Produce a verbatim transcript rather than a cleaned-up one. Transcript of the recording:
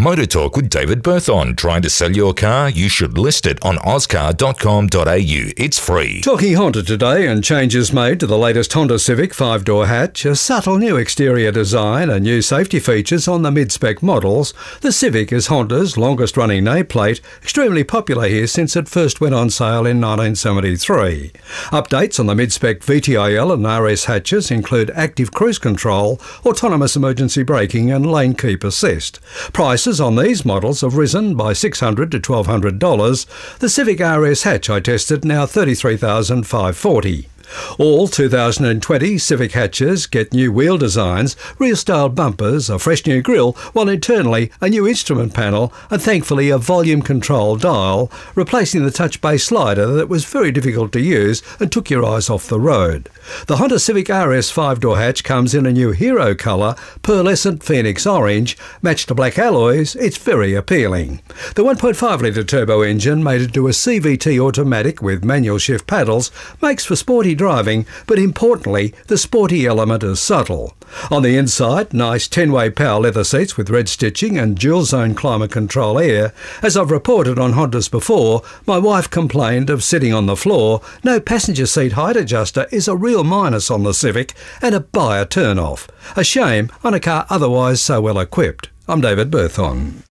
Motor Talk with David Berthon. Trying to sell your car? You should list it on auscar dot com dot a u. It's free. Talking Honda today, and changes made to the latest Honda Civic five-door hatch, a subtle new exterior design and new safety features on the mid-spec models. The Civic is Honda's longest-running nameplate, extremely popular here since it first went on sale in nineteen seventy-three. Updates on the mid-spec V T I L and R S hatches include active cruise control, autonomous emergency braking and lane keep assist. Prices on these models have risen by six hundred dollars to twelve hundred dollars. The Civic R S hatch I tested now thirty-three thousand five hundred forty dollars. All two thousand twenty Civic hatches get new wheel designs, rear-styled bumpers, a fresh new grille, while internally a new instrument panel and thankfully a volume control dial, replacing the touch-based slider that was very difficult to use and took your eyes off the road. The Honda Civic R S five-door hatch comes in a new hero colour, pearlescent phoenix orange, matched to black alloys. It's very appealing. The one point five litre turbo engine, mated to a C V T automatic with manual shift paddles, makes for sporty driving, but importantly, the sporty element is subtle. On the inside, nice ten-way power leather seats with red stitching and dual-zone climate control air. As I've reported on Hondas before, my wife complained of sitting on the floor. No passenger seat height adjuster is a real minus on the Civic and a buyer turn-off. A shame on a car otherwise so well equipped. I'm David Berthon.